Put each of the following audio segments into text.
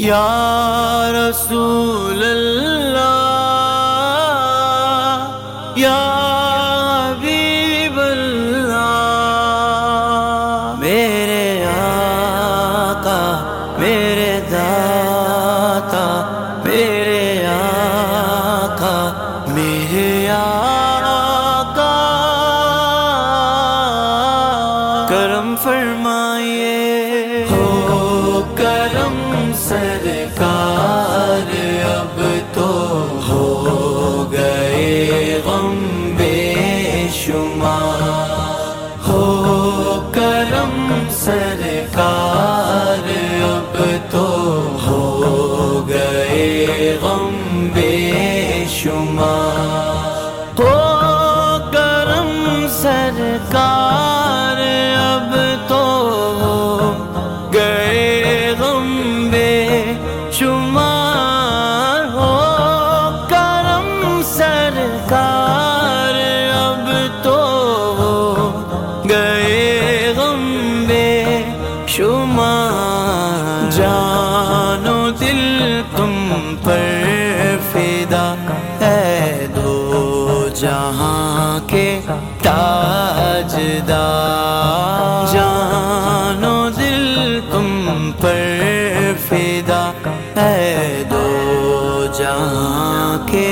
یا رسول اللہ یا حبیب اللہ، میرے آقا میرے داتا، میرے آقا میرے آقا، کرم فرمائیے ہو کرم سرکار، اب تو ہو گئے غم بے شمار، ہو کرم سرکار، اب تو ہو گئے غم بے شمار، ہو کرم سرکار، اب تو ہو گئے غم بے شمار، ہو کرم سرکار، اب تو ہو گئے غم بے شمار، جان و دل تم پر فدا ہے دو جہاں کے تاجدار، جان و دل تم پر فدا ہے دو جہاں کے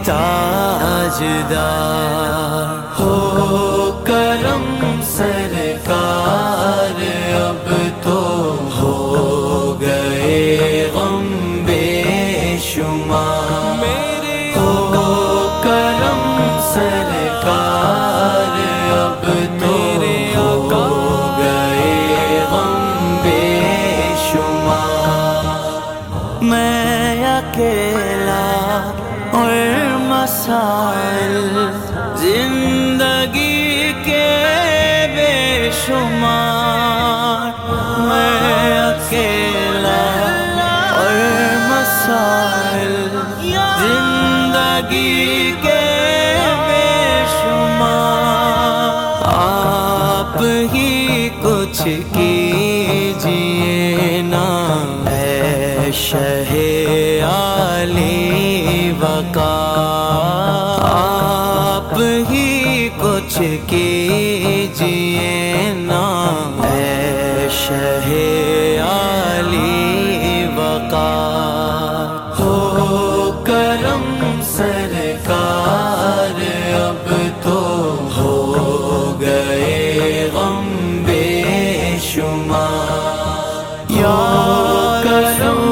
تاجدار، ہو کرم سرکار، اب تو ہو گئے غم بے شمار، ہو کرم سرکار، اب تو ہو گئے غم بے شمار، میں اکیلا اور مسائل زندگی کے بے شمار، میں اکیلا اور مسائل زندگی کے بے شمار، آپ ہی کچھ کیجیے نا اے شہ عالی وقار، آپ ہی کچھ کیجیے نا اے شہ عالی وقار، ہو کرم سرکار، اب تو ہو گئے غم بے شمار، یا کرم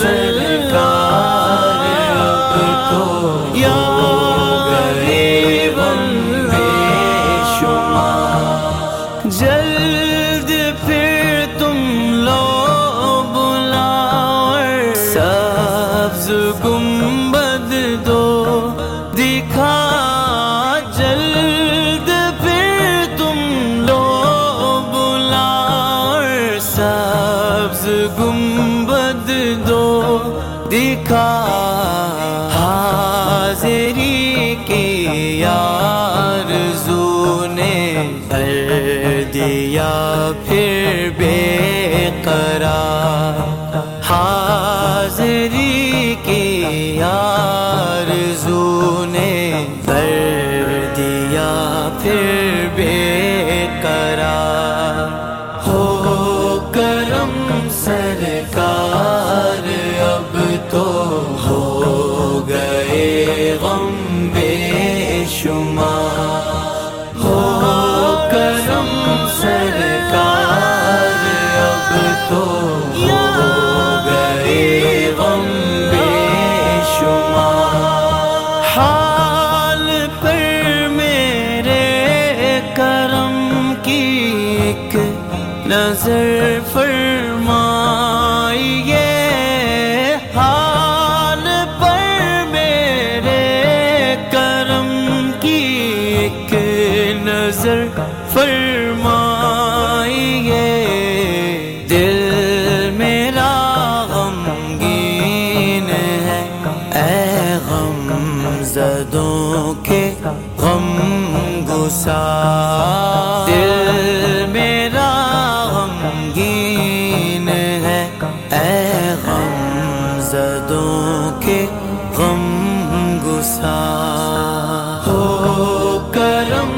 سرکار، اب تو یا گئے غم بے شمار، جلد پھر تم لو بلاؤ، سبز گنبد دو دکھا، جلد پھر تم لو بلاؤ، سبز گنبد دو دکھا، حاضری کی آرزو نے کر دیا پھر بے قرار، حاضری کی آرزو نے کر دیا پھر بے قرار، ہو کرم سرکار، اب تو ہو گئے غم بے شمار، ہو کرم سرکار، اب تو ہو گئے غم بے شمار، حال پر میرے کرم کی ایک نظر فرمائیے، حال پر میرے کرم کی ایک نظر فرمائیے، دل میرا غمگین ہے اے غم زدوں کے غم گسار، دل میرا غمگین ہے اے غم زدوں کے غم گسار ہو کرم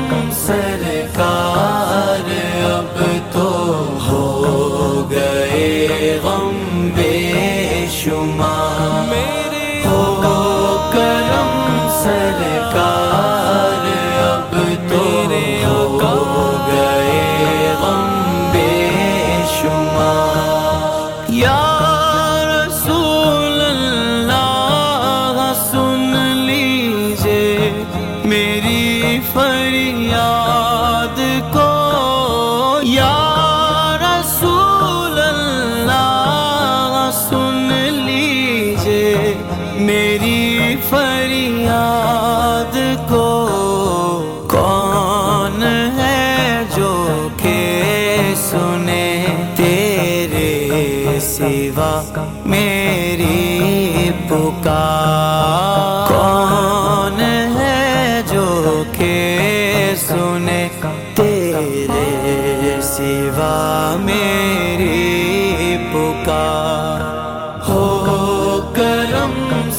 سرکار اب تو ہو گئے غم بے شمار ہو کرم سرکار اب تو ہو گئے غم بے شمار یا رسول اللہ سن لیجئے میری فریاد کو یا رسول اللہ سن لیجئے میری فریاد کو کون ہے جو کہ سنے تیرے سوا میری پکار کون ہے جو کہ سنے تیرے سوا میری پکار ہو کرم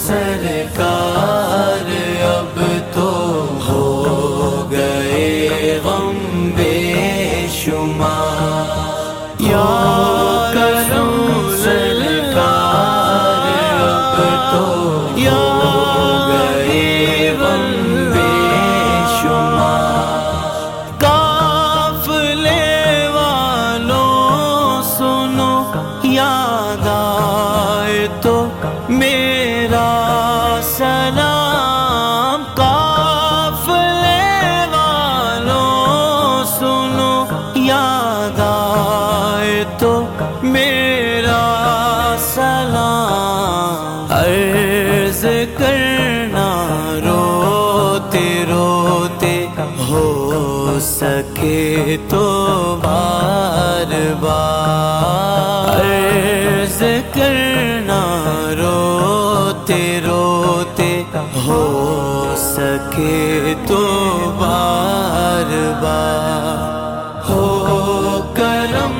سرکار اب تو ہو گئے غم بے شمار یا کرم سرکار اب تو ہو گئے غم بے شمار قافلے والوں سنو یاد آئے تو میرا سلام قافلے والوں سنو یاد آئے تو میرا سلام عرض کرنا روتے روتے ہو سکے تو بار بار عرض کرنا روتے روتے ہو سکے تو بار بار ہو کرم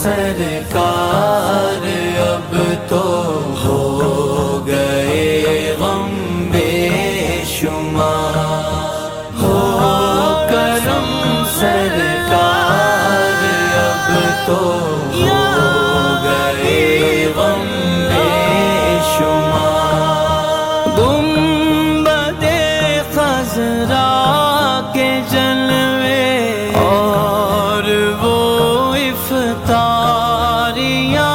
سرکار اب تو ہو گئے غم بے شمار ہو کرم سرکار اب تو ہو گئے غم بے شمار گنبد خضرا کے جلوے اور وہ افطاریاں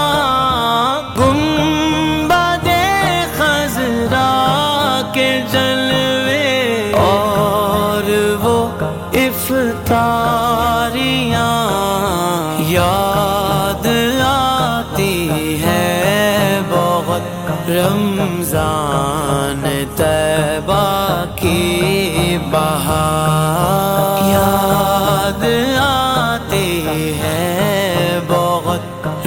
گنبد خضرا کے جلوے اور وہ افطاریاں یاد آتی ہے بہت رمضان طیبہ کی بہار یاد آتی ہے بہت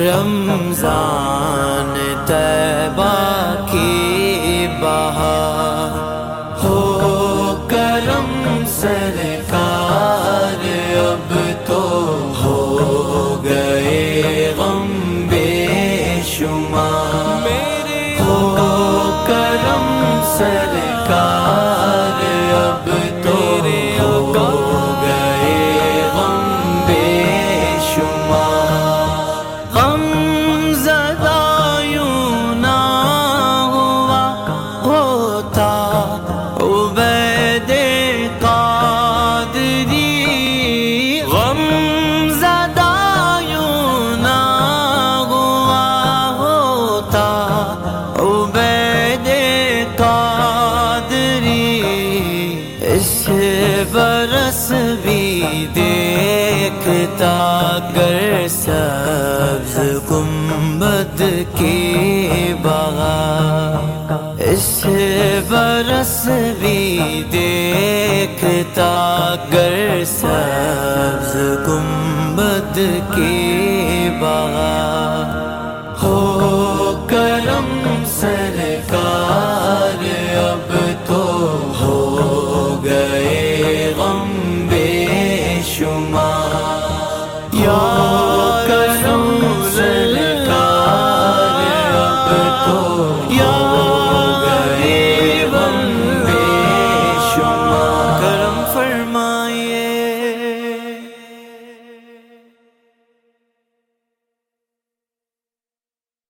رمضان طیبہ کی بہار ہو کرم سرکار اب تو ہو گئے غم بے شمار ہو کرم سرکار اب تو ہو گئے غم بے شمار غم زدہ یوں نہ ہوا ہوتا عبید قادری غم زدہ یوں نہ ہوا ہوتا عبید قادری اس برس بھی دیکھتا گر سبز گنبد کی بہار اس برس بھی دیکھتا گر سبز گنبد کی بہار ہو کرم سرکار